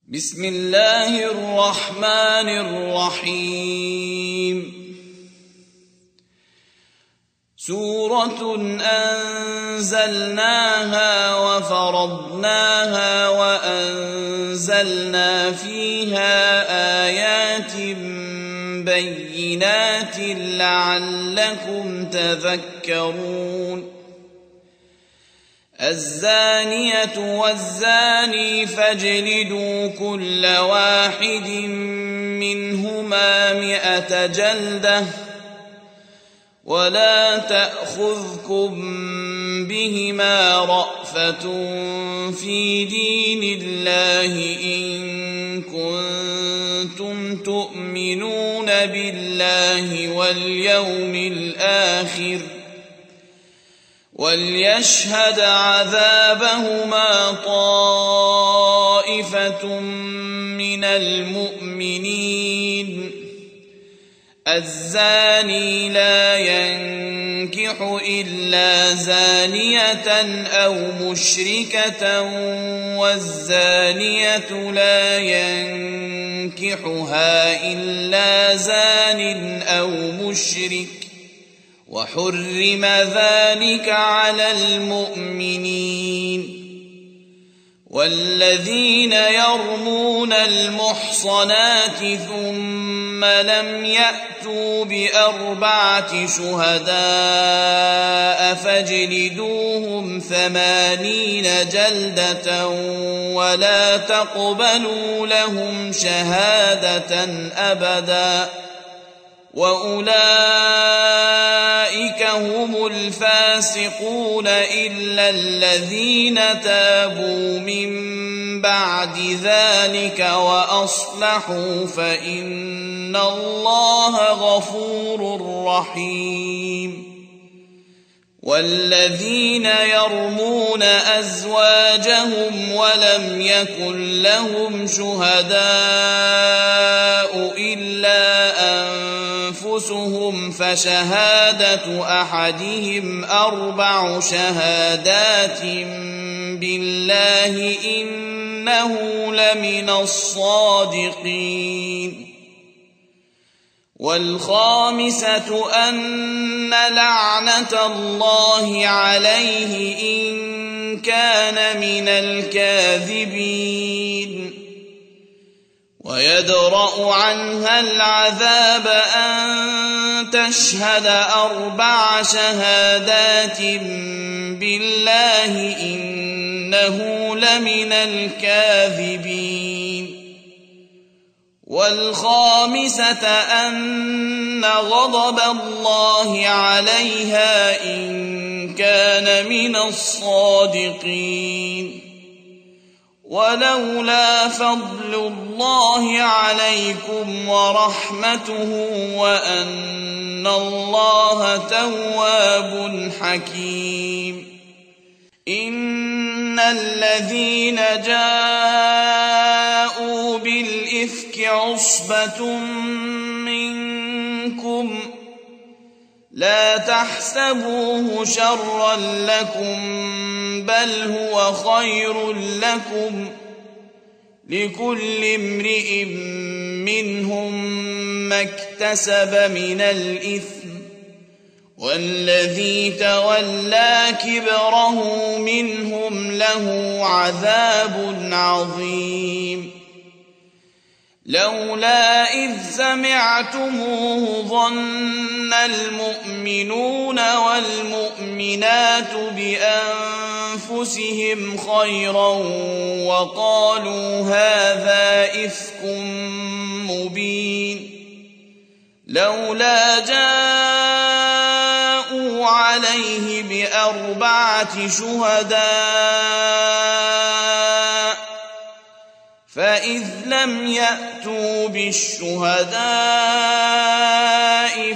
بسم الله الرحمن الرحيم سورة أنزلناها وفرضناها وأنزلنا فيها آيات بينات لعلكم تذكرون الزانية والزاني فاجلدوا كل واحد منهما 100 جلدة ولا تأخذكم بهما رأفة في دين الله إن كنتم تؤمنون بالله واليوم الآخر وليشهد عذابهما طائفة من المؤمنين الزاني لا ينكح إلا زانية أو مشركة والزانية لا ينكحها إلا زان أو مشرك وحرم ذلك على المؤمنين والذين يرمون المحصنات ثم لم يأتوا ب4 شهداء فاجلدوهم 80 جلدة ولا تقبلوا لهم شهادة أبدا وأولئك هم الفاسقون إلا الذين تابوا من بعد ذلك وأصلحوا فإن الله غفور رحيم والذين يرمون أزواجهم ولم يكن لهم شهداء إلا أنفسهم فشهادة أحدهم 4 شهادات بالله إنه لمن الصادقين والخامسة أن لعنة الله عليه إن كان من الكاذبين ويدرأ عنها العذاب أن تشهد 4 شهادات بالله إنه لمن الكاذبين والخامسة أن غضب الله عليها إن كان من الصادقين ولولا فضل الله عليكم ورحمته وأن الله تواب حكيم إن الذين جاءوا بالإفك عصبة منكم لا تحسبوه شرا لكم بل هو خير لكم لكل امرئ منهم ما اكتسب من الإثم والذي تولى كبره منهم له عذاب عظيم لولا إذ سمعتموه ظن المؤمنون والمؤمنات بأنفسهم خيرا وقالوا هذا إفك مبين لولا جاءوا عليه ب4 شهداء فإذ لم يأتوا بالشهداء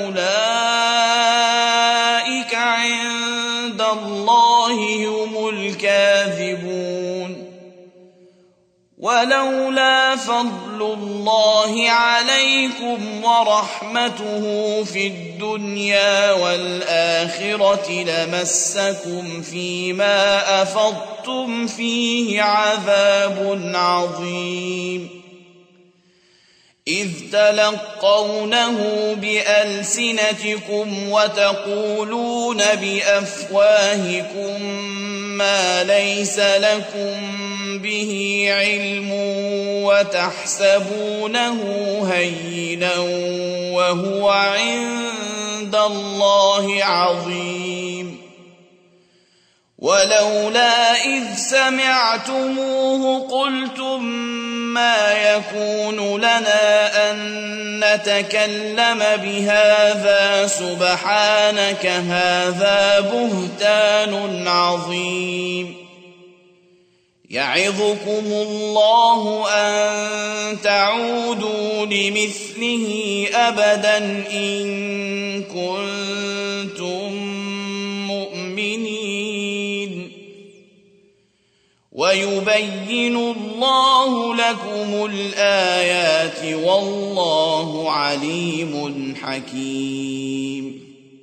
فأولئك عند الله هم الكاذبون ولولا فضل الله عليكم ورحمته في الدنيا والآخرة لمسكم فيما أفضتم فيه عذاب عظيم إذ تلقونه بألسنتكم وتقولون بأفواهكم ما ليس لكم به علم وتحسبونه هينا وهو عند الله عظيم ولولا إذ سمعتموه قلتم ما يكون لنا أن نتكلم بهذا سبحانك هذا بهتان عظيم يعظكم الله أن تعودوا لمثله أبدا إن كنتم مؤمنين ويبين الله لكم الآيات والله عليم حكيم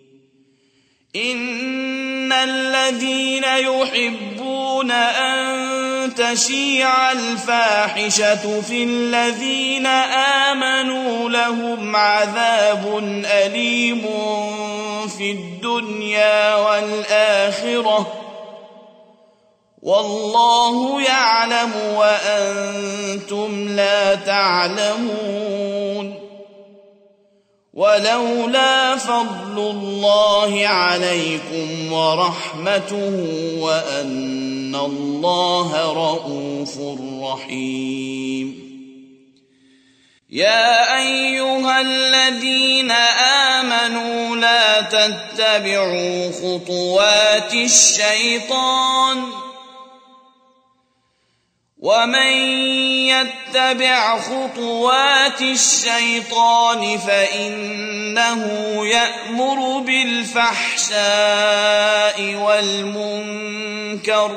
إن الذين يحبون أن تشيع الفاحشة في الذين آمنوا لهم عذاب أليم في الدنيا والآخرة والله يعلم وأنتم لا تعلمون ولولا فضل الله عليكم ورحمته وأن الله رءوف رحيم يا أيها الذين آمنوا لا تتبعوا خطوات الشيطان ومن يتبع خطوات الشيطان فإنه يأمر بالفحشاء والمنكر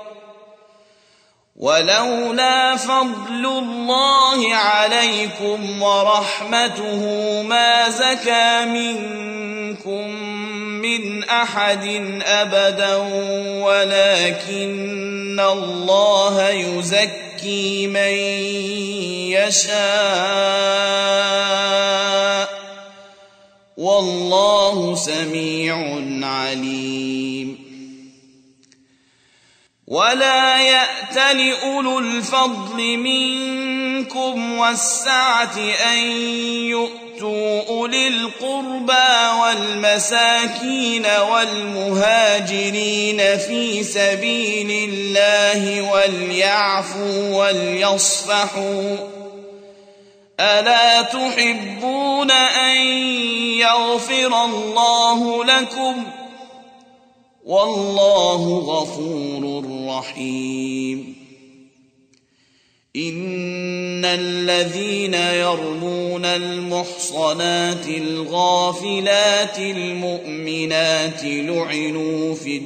ولولا فضل الله عليكم ورحمته ما زكى منكم من أحد أبدا ولكن الله يزكي من يشاء والله سميع عليم ولا يأتل أولو الفضل منكم والسعة أن يؤتوا أولي القربى والمساكين والمهاجرين في سبيل الله وليعفوا وليصفحوا ألا تحبون أن يغفر الله لكم والله غفور رحيم إن الذين يرمون المحصنات الغافلات المؤمنات لعنوا في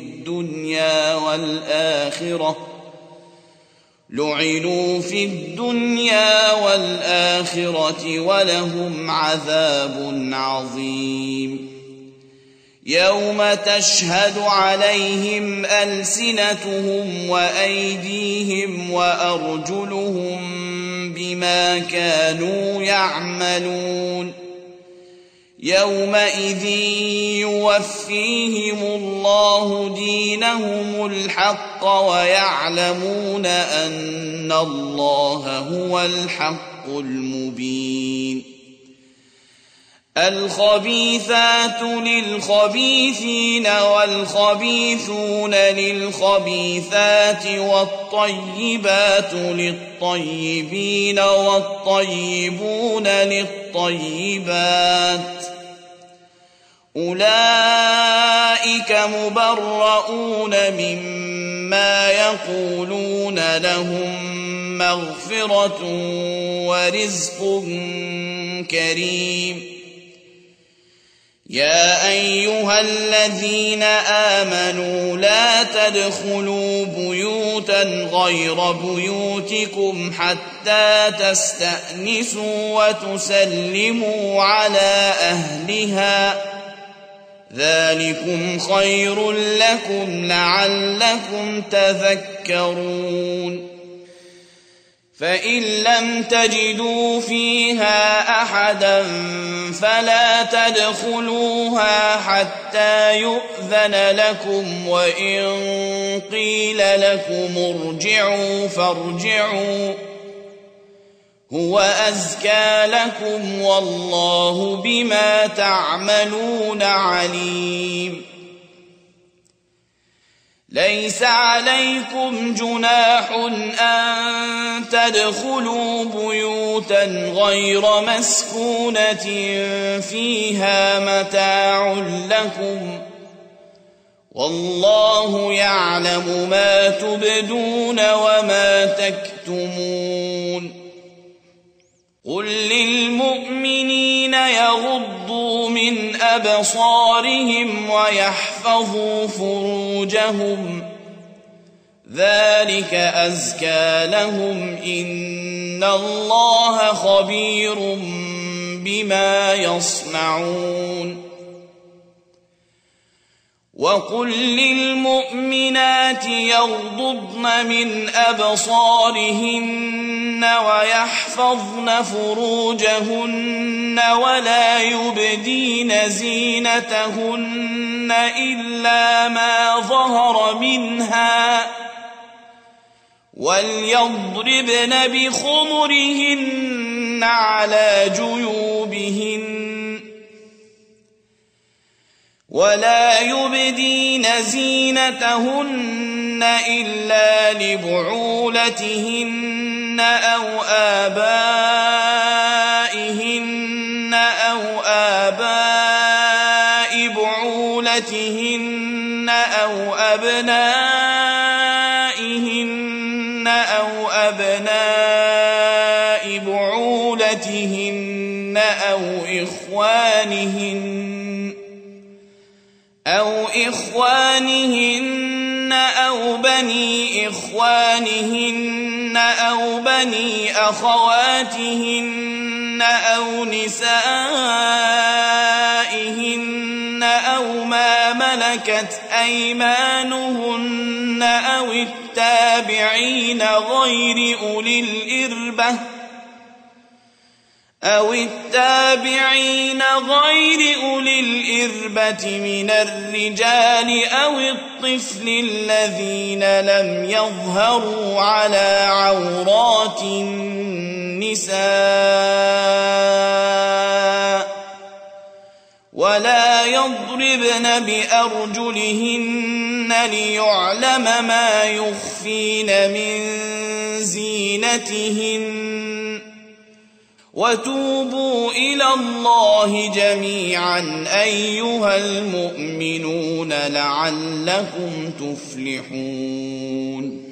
الدنيا والآخرة ولهم عذاب عظيم يوم تشهد عليهم ألسنتهم وأيديهم وأرجلهم بما كانوا يعملون يومئذ يوفيهم الله دينهم الحق ويعلمون أن الله هو الحق المبين الخبيثات للخبيثين والخبيثون للخبيثات والطيبات للطيبين والطيبون للطيبات أولئك مبرؤون مما يقولون لهم مغفرة ورزق كريم يا أيها الذين آمنوا لا تدخلوا بيوتا غير بيوتكم حتى تستأنسوا وتسلموا على أهلها ذلكم خير لكم لعلكم تذكرون فإن لم تجدوا فيها أحدا فلا تدخلوها حتى يؤذن لكم وإن قيل لكم ارجعوا فارجعوا هو أزكى لكم والله بما تعملون عليم ليس عليكم جناح أن تدخلوا بيوتا غير مسكونة فيها متاع لكم والله يعلم ما تبدون وما تكتمون قل للمؤمنين يغضوا من أبصارهم ويحفظوا فروجهم ذلك أزكى لهم إن الله خبير بما يصنعون وقل للمؤمنات يغضضن من أبصارهن ويحفظن فروجهن ولا يبدين زينتهن إلا ما ظهر منها وليضربن بخمرهن على جيوبهن ولا يبدين زينتهن إلا لبعولتهن أو آبائهن أو آباء بعولتهن أو أبنائهن أو أبناء بعولتهن أو إخوانهن أو بني إخوانهن أو بني أخواتهن أو نسائهن أو ما ملكت أيمانهن أو التابعين غير أولي الإربة من الرجال أو الطفل الذين لم يظهروا على عورات النساء ولا يضربن بأرجلهن ليعلم ما يخفين من زينتهن وتوبوا إلى الله جميعا أيها المؤمنون لعلكم تفلحون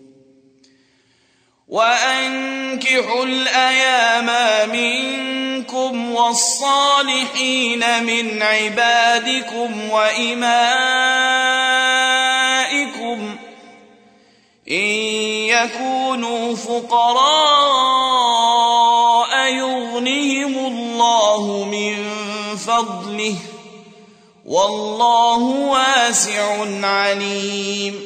وأنكحوا الأيام منكم والصالحين من عبادكم وإمائكم إن يكونوا فقراء يغنهم الله من فضله والله واسع عليم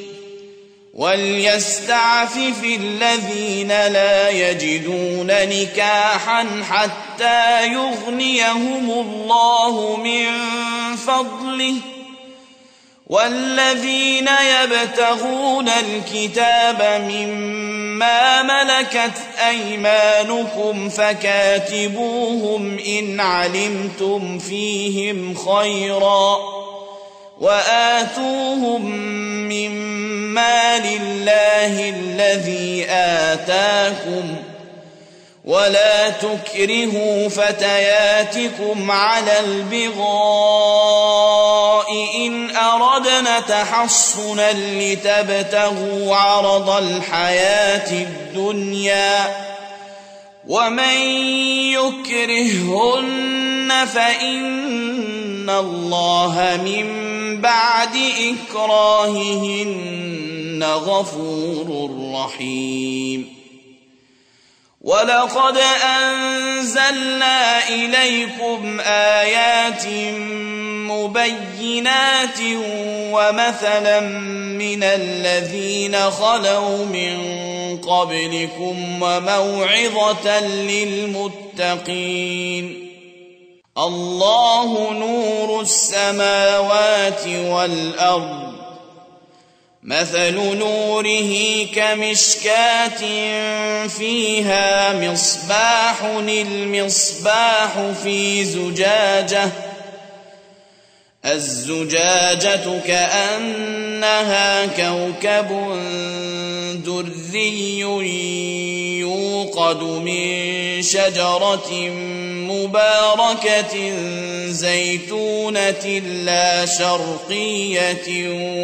وليستعفف الذين لا يجدون نكاحا حتى يغنيهم الله من فضله والذين يبتغون الكتاب مما ملكت أيمانكم فكاتبوهم إن علمتم فيهم خيرا وآتوهم مما لله الذي آتاكم ولا تكرهوا فتياتكم على البغاء إن أردنا تحصنا لتبتغوا عرض الحياة الدنيا ومن يكرههن فإن الله من بعد إكراههن غفور رحيم. ولقد أنزلنا إليكم آيات مبينات ومثلا من الذين خلوا من قبلكم وموعظة للمتقين. الله نور السماوات والأرض، مثل نوره كمشكاة فيها مصباح، المصباح في زجاجة، الزجاجة كأنها كوكب دري يوقد من شجرة مباركة زيتونة لا شرقية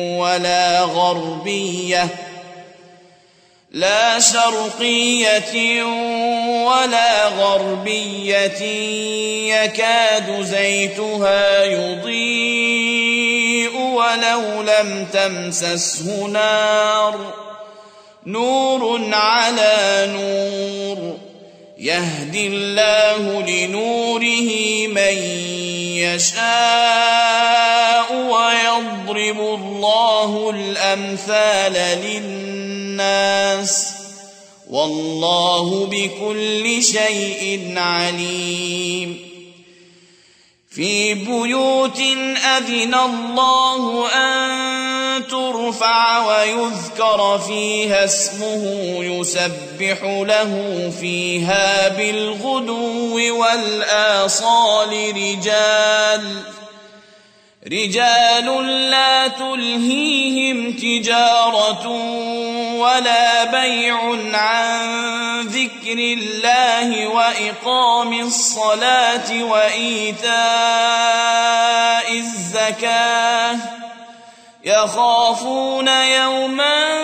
ولا غربية يكاد زيتها يضيء ولو لم تمسسه نار، نور على نور، يهدي الله لنوره من يشاء ويضرب الله الأمثال للناس، والله بكل شيء عليم. في بيوت أذن الله أن ترفع ويذكر فيها اسمه يسبح له فيها بالغدو والآصال رجال لا تلهيهم تجارة ولا بيع عن ذكر الله وإقام الصلاة وإيتاء الزكاة يخافون يوما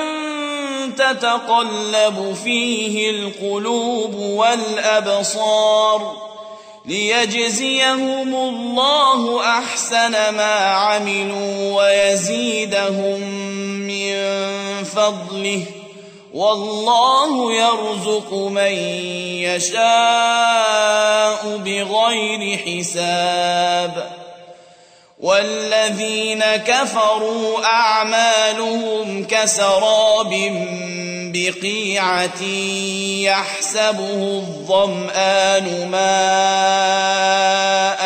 تتقلب فيه القلوب والأبصار ليجزيهم الله أحسن ما عملوا ويزيدهم من فضله، والله يرزق من يشاء بغير حساب. والذين كفروا أعمالهم كسراب بقيعة يحسبه الظمآن ماء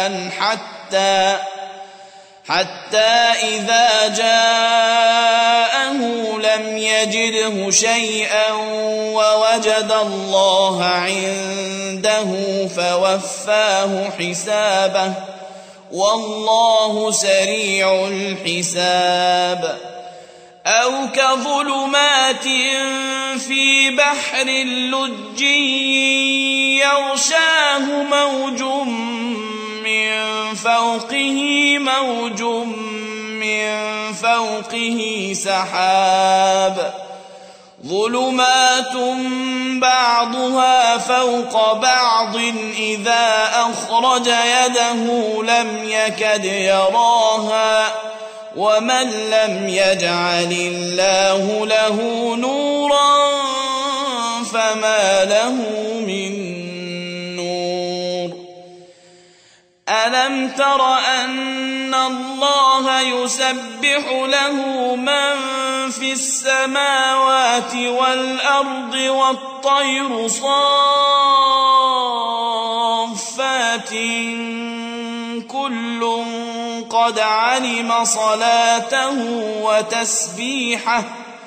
حتى إذا جاءه لم يجده شيئا ووجد الله عنده فوفاه حسابه، والله سريع الحساب. أو كظلمات في بحر لجي يغشاه موج من فوقه سحاب، ظلمات بعضها فوق بعض إذا أخرج يده لم يكد يراها، ومن لم يجعل الله له نورا فما له من نور. ألم تر أن الله يسبح له من في السماوات والأرض والطير صافات كل قد علم صلاته وتسبيحه،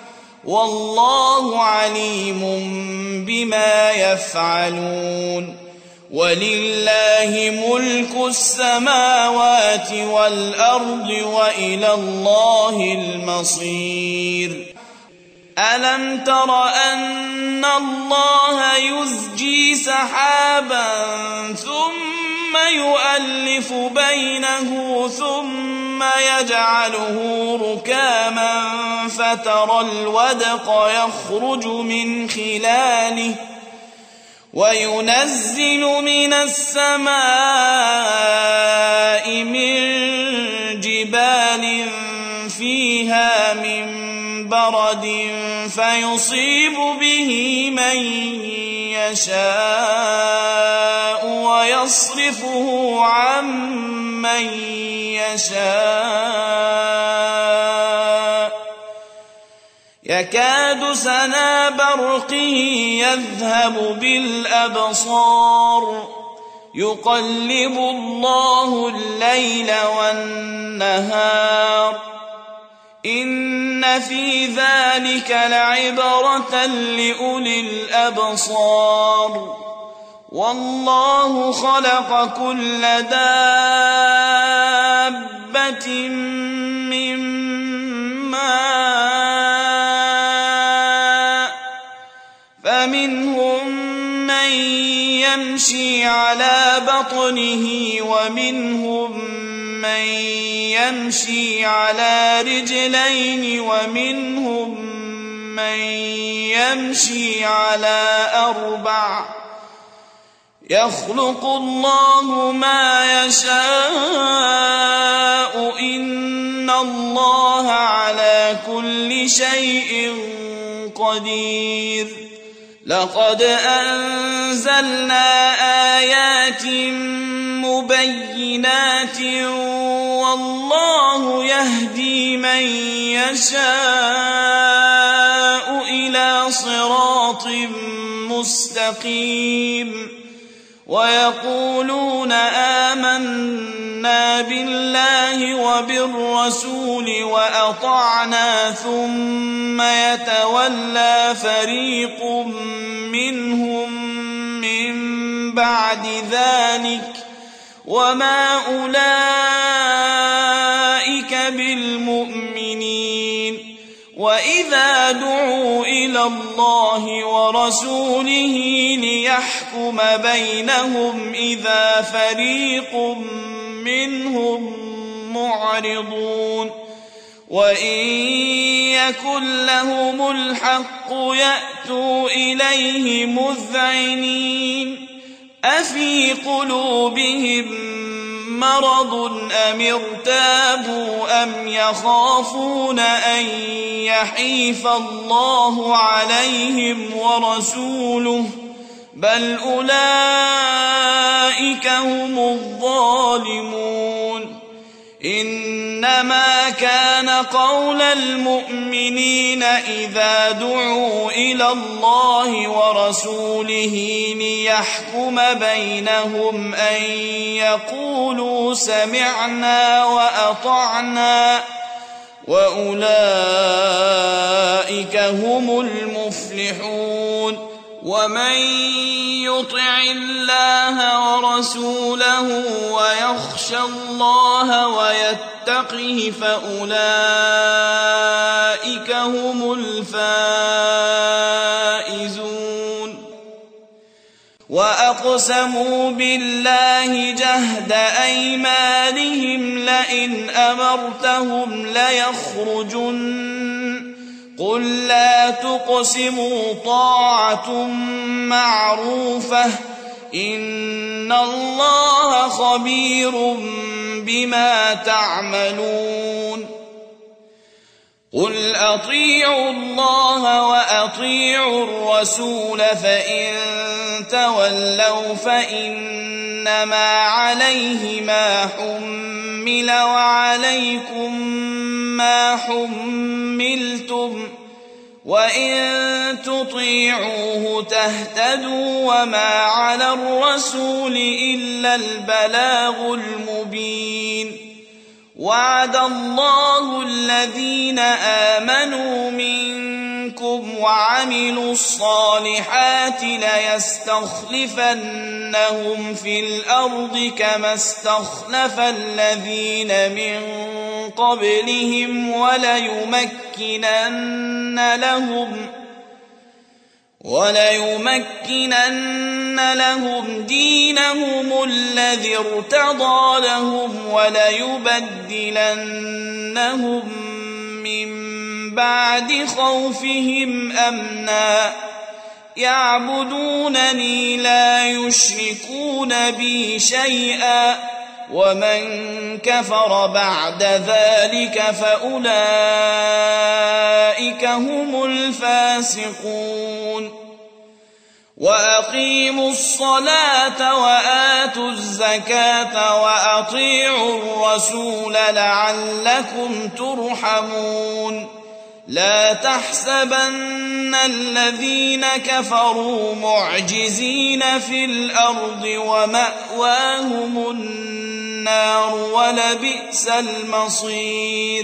والله عليم بما يفعلون. ولله ملك السماوات والأرض وإلى الله المصير. ألم تر أن الله يزجي سحابا ثم يؤلف بينه ثم يجعله ركاما فترى الودق يخرج من خلاله وينزل من السماء من جبال فيها من برد فيصيب به من يشاء ويصرفه عن من يشاء يكاد سنا برقه يذهب بالأبصار يقلب الله الليل والنهار إن في ذلك لعبرة لأولي الأبصار والله خلق كل دابة من ماء فمنهم من يمشي على بطنه ومنهم من يمشي على رجلين ومنهم من يمشي على أربع يخلق الله ما يشاء إن الله على كل شيء قدير لقد أنزلنا آيات مبينات والله يهدي من يشاء إلى صراط مستقيم ويقولون آمنا بالله وبالرسول وأطعنا ثم يتولى فريق منهم من بعد ذلك وما أولئك بالمؤمنين وإذا دعوا إلى الله ورسوله ليحكم بينهم إذا فريق منهم معرضون وإن يكن لهم الحق يأتوا إليه مذعنين أفي قلوبهم مرض أم ارتابوا أم يخافون أن يحيف الله عليهم ورسوله بل أولئك هم الظالمون إنما كان قول المؤمنين إذا دعوا إلى الله ورسوله ليحكم بينهم أن يقولوا سمعنا وأطعنا وأولئك هم المفلحون ومن يطع الله ورسوله ويخشى الله ويتقه فأولئك هم الفائزون وأقسموا بالله جهد أيمانهم لئن أمرتهم ليخرجن قل لا تقسموا طاعة معروفة إن الله خبير بما تعملون قل أطيعوا الله وأطيعوا الرسول فإن تولوا فإنما عليه ما حمل وعليكم ما حملتم وإن تطيعوه تهتدوا وما على الرسول إلا البلاغ المبين وعد الله الذين آمنوا منكم وعملوا الصالحات ليستخلفنهم في الأرض كما استخلف الذين من قبلهم وليمكنن لهم دينهم الذي ارتضى لهم وليبدلنهم من بعد خوفهم أمنا يعبدونني لا يشركون بي شيئا ومن كفر بعد ذلك فأولئك هم الفاسقون وأقيموا الصلاة وآتوا الزكاة وأطيعوا الرسول لعلكم ترحمون لا تحسبن الذين كفروا معجزين في الأرض ومأواهم النار ولبئس المصير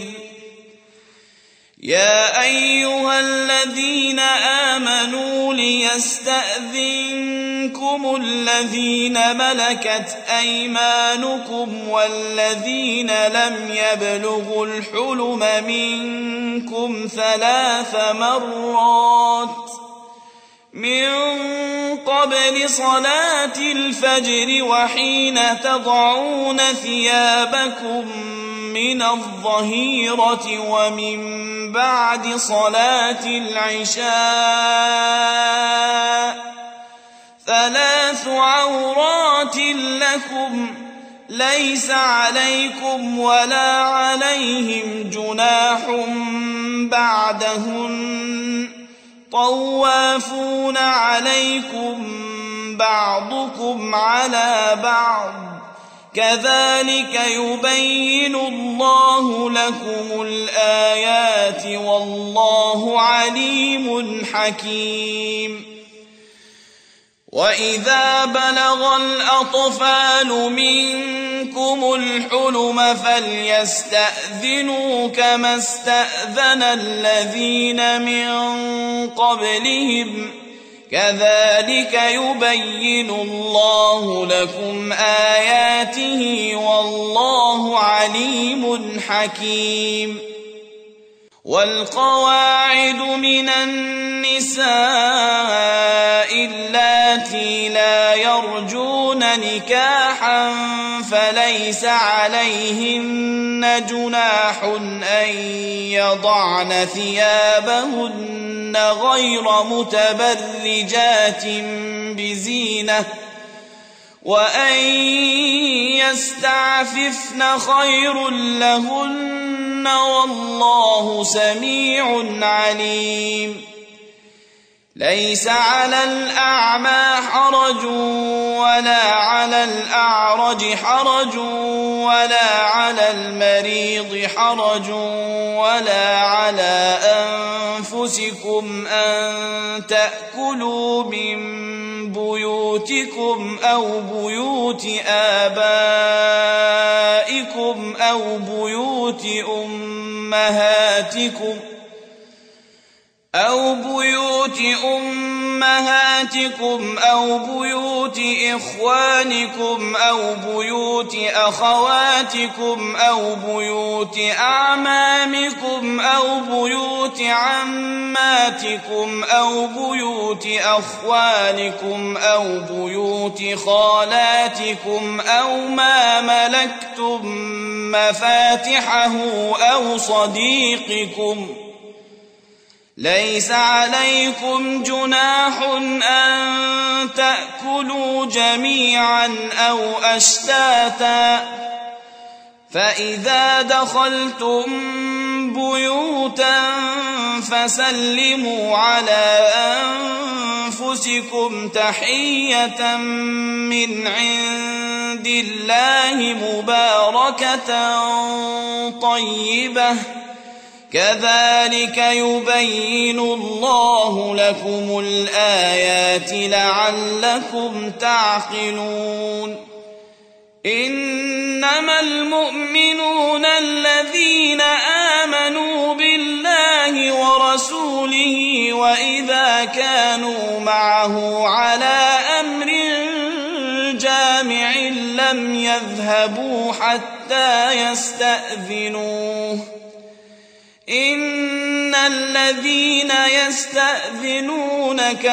يا أيها الذين آمنوا ليستأذنكم الذين ملكت أيمانكم والذين لم يبلغوا الحلم منكم 3 مرات من قبل صلاة الفجر وحين تضعون ثيابكم من الظهيرة ومن بعد صلاة العشاء 3 عورات لكم ليس عليكم ولا عليهم جناح بعدهن طوافون عليكم بعضكم على بعض كذلك يبين الله لكم الآيات والله عليم حكيم وإذا بلغ الأطفال منكم الحلم فليستأذنوا كما استأذن الذين من قبلهم كذلك يبين الله لكم آياته والله عليم حكيم والقواعد من النساء اللاتي لا يرجون نكاحا فليس عليهن جناح أن يضعن ثيابهن غير متبرجات بزينة وأن يستعففن خير لهن والله سميع عليم ليس على الأعمى حرج ولا على الأعرج حرج ولا على المريض حرج ولا على أنفسكم أن تأكلوا من بيوتكم أو بيوت آبائكم أو بيوت أمهاتكم أو بيوت إخوانكم أو بيوت أخواتكم أو بيوت أعمامكم أو بيوت عماتكم أو بيوت أخوالكم أو بيوت خالاتكم أو ما ملكتم مفاتحه أو صديقكم ليس عليكم جناح أن تأكلوا جميعا أو أشتاتا فإذا دخلتم بيوتا فسلموا على أنفسكم تحية من عند الله مباركة طيبة كذلك يبين الله لكم الآيات لعلكم تعقلون إنما المؤمنون الذين آمنوا بالله ورسوله وإذا كانوا معه على أمر جامع لم يذهبوا حتى يستأذنوه إن الذين يستأذنونك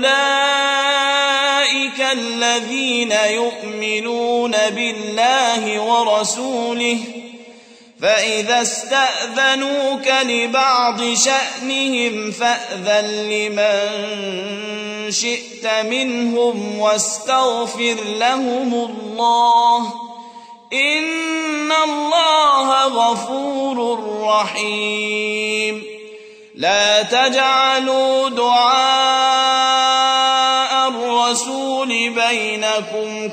أولئك الذين يؤمنون بالله ورسوله فإذا استأذنوك لبعض شأنهم فأذن لمن شئت منهم واستغفر لهم الله إن الله غفور رحيم. لا تجعلوا دعاء الرسول بينكم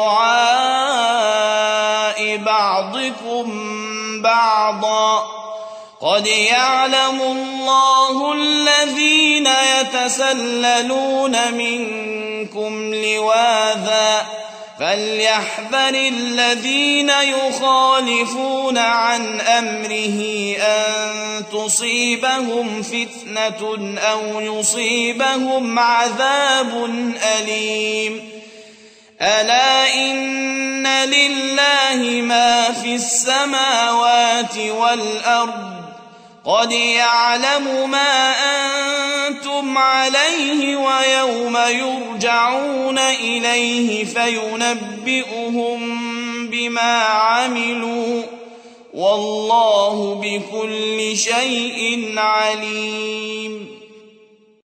كدعاء بعضكم بعضا قد يعلم الله الذين يتسللون منكم لواذا فليحذر الذين يخالفون عن أمره أن تصيبهم فتنة أو يصيبهم عذاب أليم. ألا إن لله ما في السماوات والأرض قد يعلم ما أنتم عليه ويوم يرجعون إليه فينبئهم بما عملوا والله بكل شيء عليم.